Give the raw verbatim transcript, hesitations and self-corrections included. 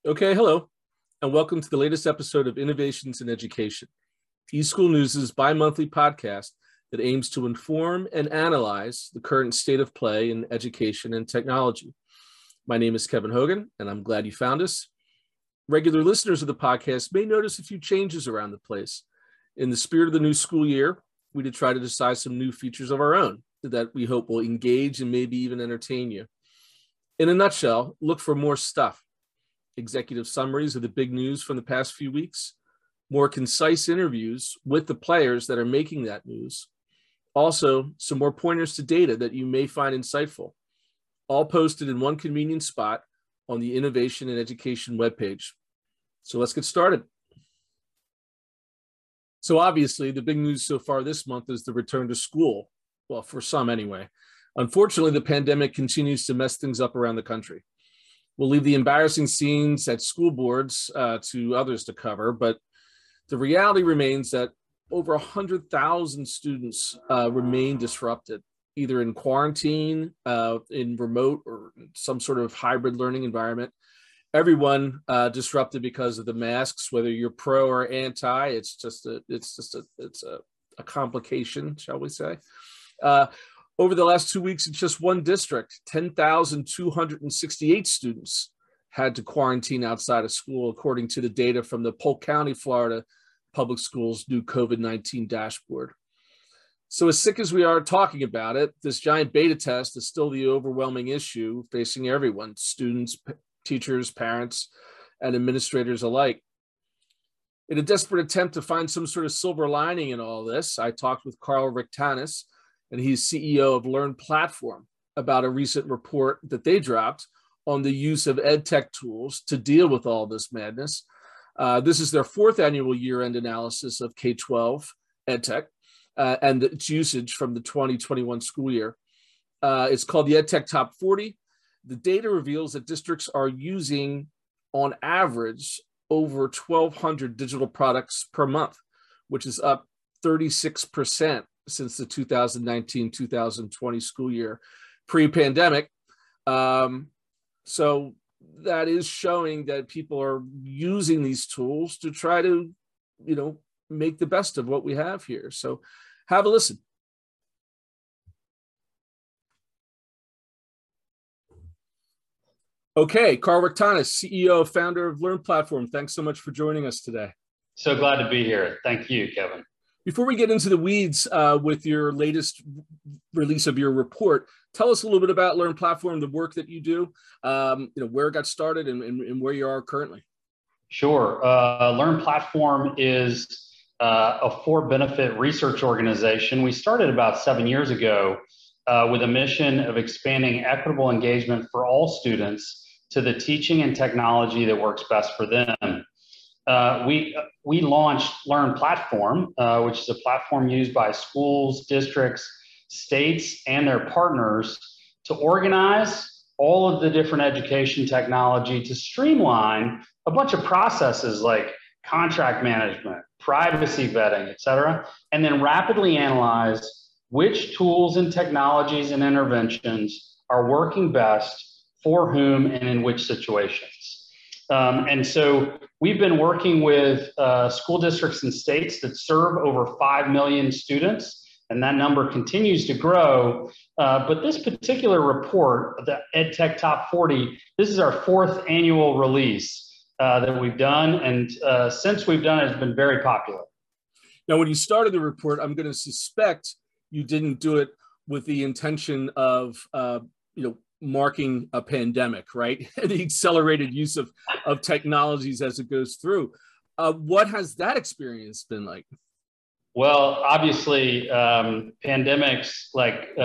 Okay, hello, and welcome to the latest episode of Innovations in Education, eSchool News' bi-monthly podcast that aims to inform and analyze the current state of play in education and technology. My name is Kevin Hogan, and I'm glad you found us. Regular listeners of the podcast may notice a few changes around the place. In the spirit of the new school year, we did try to decide some new features of our own that we hope will engage and maybe even entertain you. In a nutshell, look for more stuff. Executive summaries of the big news from the past few weeks, more concise interviews with the players that are making that news. Also, some more pointers to data that you may find insightful, all posted in one convenient spot on the Innovation in Education webpage. So let's get started. So obviously, the big news so far this month is the return to school. Well, for some anyway. Unfortunately, the pandemic continues to mess things up around the country. We'll leave the embarrassing scenes at school boards uh, to others to cover, but the reality remains that over one hundred thousand students uh, remain disrupted, either in quarantine, uh, in remote, or some sort of hybrid learning environment. Everyone uh, disrupted because of the masks, whether you're pro or anti. It's just a, it's just a, it's a, a complication, shall we say. Uh, Over the last two weeks, in just one district, ten thousand two hundred sixty-eight students had to quarantine outside of school, according to the data from the Polk County, Florida Public Schools' new COVID nineteen dashboard. So as sick as we are talking about it, this giant beta test is still the overwhelming issue facing everyone, students, teachers, parents, and administrators alike. In a desperate attempt to find some sort of silver lining in all this, I talked with Carl Rectanis, and he's C E O of Learn Platform, about a recent report that they dropped on the use of ed tech tools to deal with all this madness. Uh, this is their fourth annual year-end analysis of K twelve ed tech uh, and its usage from the twenty twenty-one school year. Uh, it's called the Ed Tech Top forty. The data reveals that districts are using, on average, over twelve hundred digital products per month, which is up thirty-six percent since the two thousand nineteen two thousand twenty school year, pre-pandemic. Um, so that is showing that people are using these tools to try to, you know, make the best of what we have here. So have a listen. Okay, Carl Rectanis, C E O, founder of Learn Platform. Thanks so much for joining us today. So glad to be here. Thank you, Kevin. Before we get into the weeds uh, with your latest release of your report, tell us a little bit about Learn Platform, the work that you do, um, you know, where it got started and, and, and where you are currently. Sure. Uh, Learn Platform is uh, a for-benefit research organization. We started about seven years ago uh, with a mission of expanding equitable engagement for all students to the teaching and technology that works best for them. Uh, we, we launched Learn Platform, uh, which is a platform used by schools, districts, states, and their partners to organize all of the different education technology to streamline a bunch of processes like contract management, privacy vetting, et cetera, and then rapidly analyze which tools and technologies and interventions are working best for whom and in which situations. Um, and so we've been working with uh, school districts and states that serve over five million students, and that number continues to grow. Uh, but this particular report, the Ed Tech Top forty, this is our fourth annual release uh, that we've done. And uh, since we've done it, it's been very popular. Now, when you started the report, I'm going to suspect you didn't do it with the intention of, uh, you know, marking a pandemic, right? The accelerated use of, of technologies as it goes through. Uh, what has that experience been like? Well, obviously, um, pandemics like